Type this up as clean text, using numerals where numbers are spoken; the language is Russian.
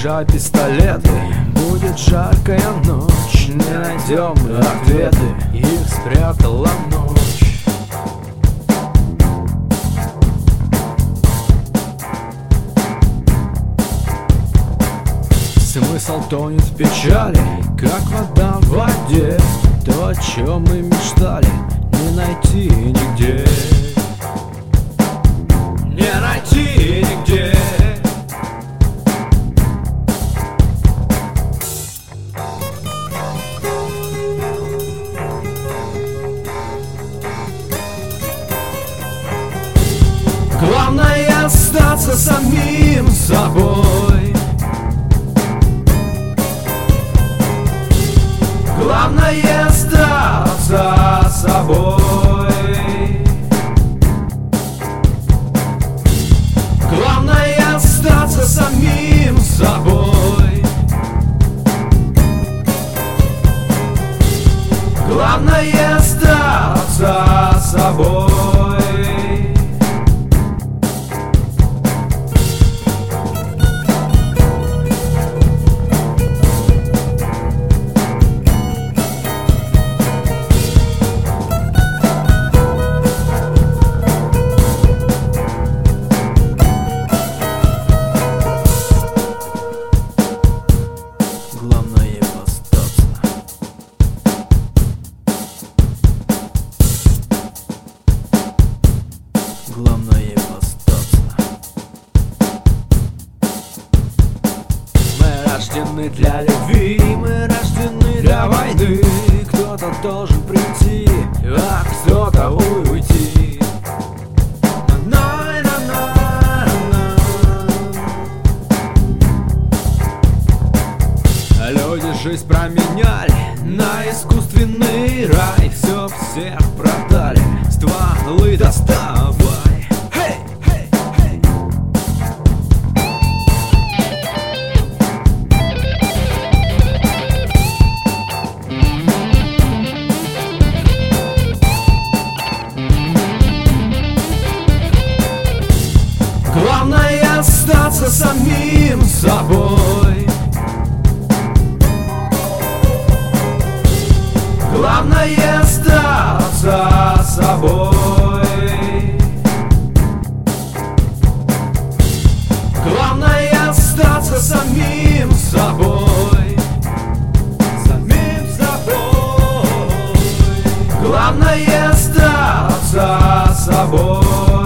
заряжай пистолеты. Будет жаркая ночь, не найдем мы ответы, их спрятала ночь. Смысл тонет в печали, как вода в воде. То, о чем мы мечтали, не найти нигде. Не найти нигде. Главное остаться самим собой. Главное остаться собой. Главное остаться самим собой. Главное остаться собой. Главное остаться. Мы рождены для любви, мы рождены для войны. Кто-то должен прийти, а кто-то уйти. Люди жизнь променяли на искусственный рай. Все всех продали, стволы доставай. Hey, hey, hey. Главное остаться самим собой. Главное остаться собой. Главное остаться самим собой. Самим собой. Главное остаться собой.